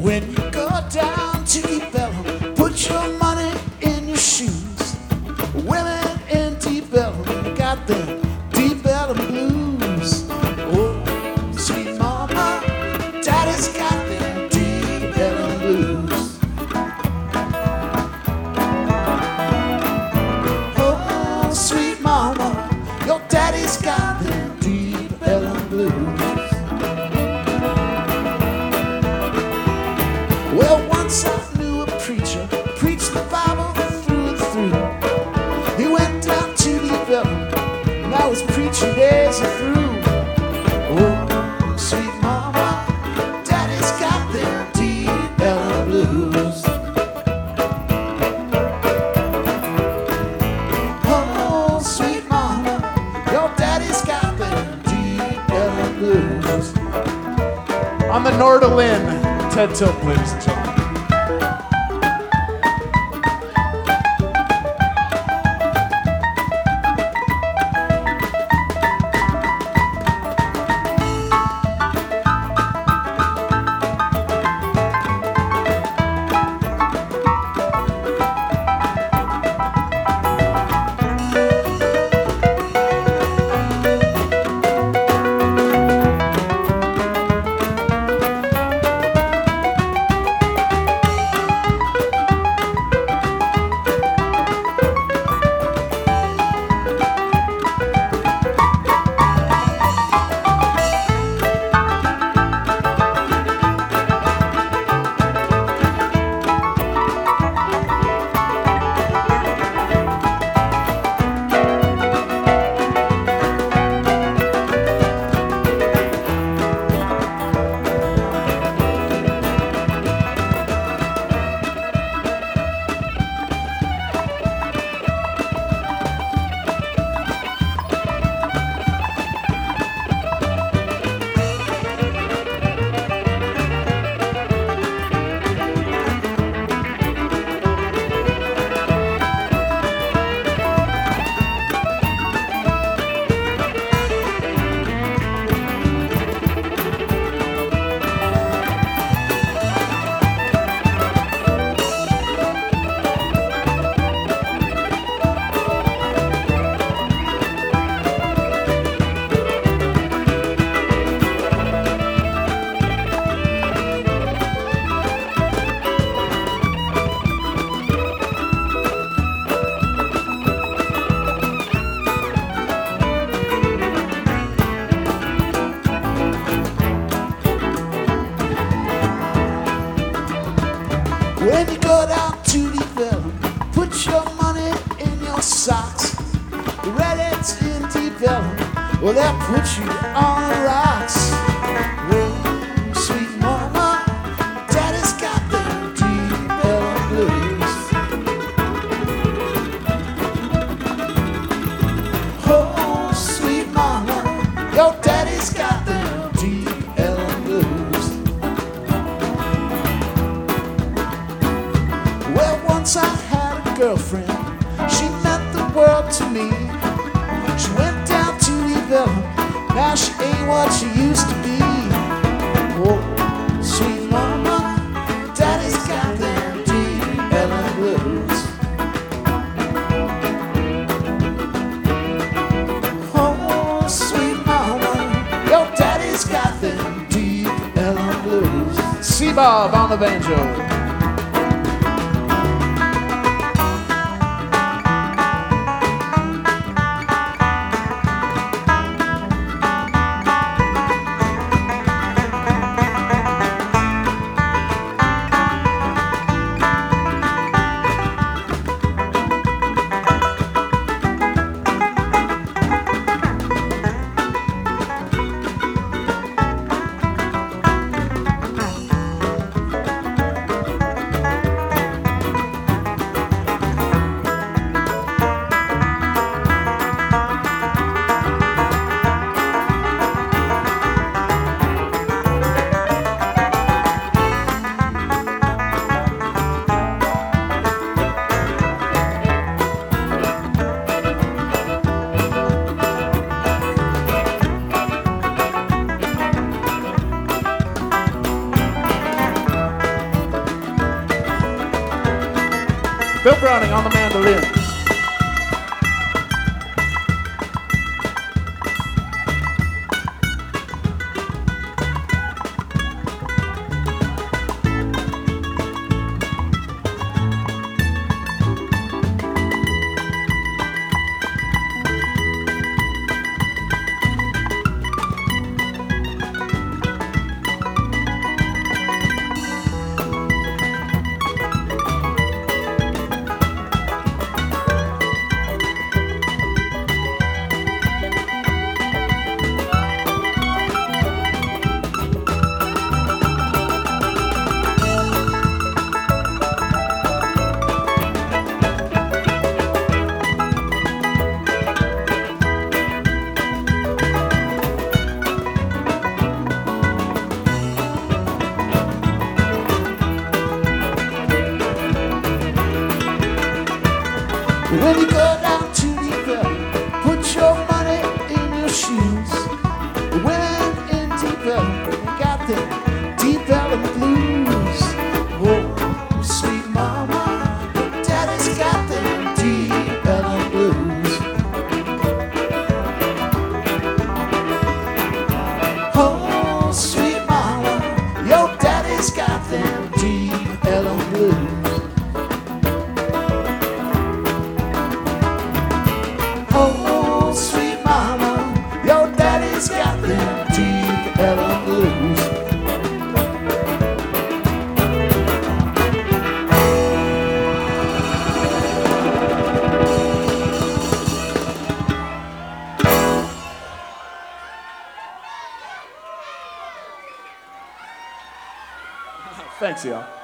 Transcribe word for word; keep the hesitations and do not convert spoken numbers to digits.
When you go down to Deep Ellum, put your money in your shoes. Women in Deep Ellum got them Deep Ellum blues. Oh, sweet mama, daddy's got them Deep Ellum blues. Oh, sweet mama, your daddy's got them Deep Ellum blues. Well, once I knew a preacher, preached the Bible through and through. He went down to Deep Ellum, now his preaching days are through. Oh, sweet mama, daddy's got them Deep Ellum blues. Oh, sweet mama, your daddy's got them Deep Ellum blues. On the Nordalin, Ted Tilp, ladies and gentlemen. When you go down to Deep Ellum, put your money in your socks. The redheads in Deep Ellum, well, they'll put you on the rocks. Oh, sweet mama, daddy's got them Deep Ellum blues. Oh, sweet mama, your daddy's got them Deep Ellum blues. Well, once I had a girlfriend, she meant the world to me. She went down to Deep Ellum, now she ain't what she used to be. Oh, sweet mama, daddy's got them Deep Ellum blues. Oh, sweet mama, your daddy's got them Deep Ellum blues. C-Bob on the banjo. Bill Browning on the mandolin. When you go down to Deep Ellum, put your money in your shoes. Women in Deep Ellum, they got the Deep Ellum blues. Oh, sweet mama, your daddy's got the Deep Ellum blues. Oh, sweet mama, your daddy's got them Deep Ellum blues. Oh, sweet mama, your daddy's got them Deep Ellum blues. Thanks, y'all.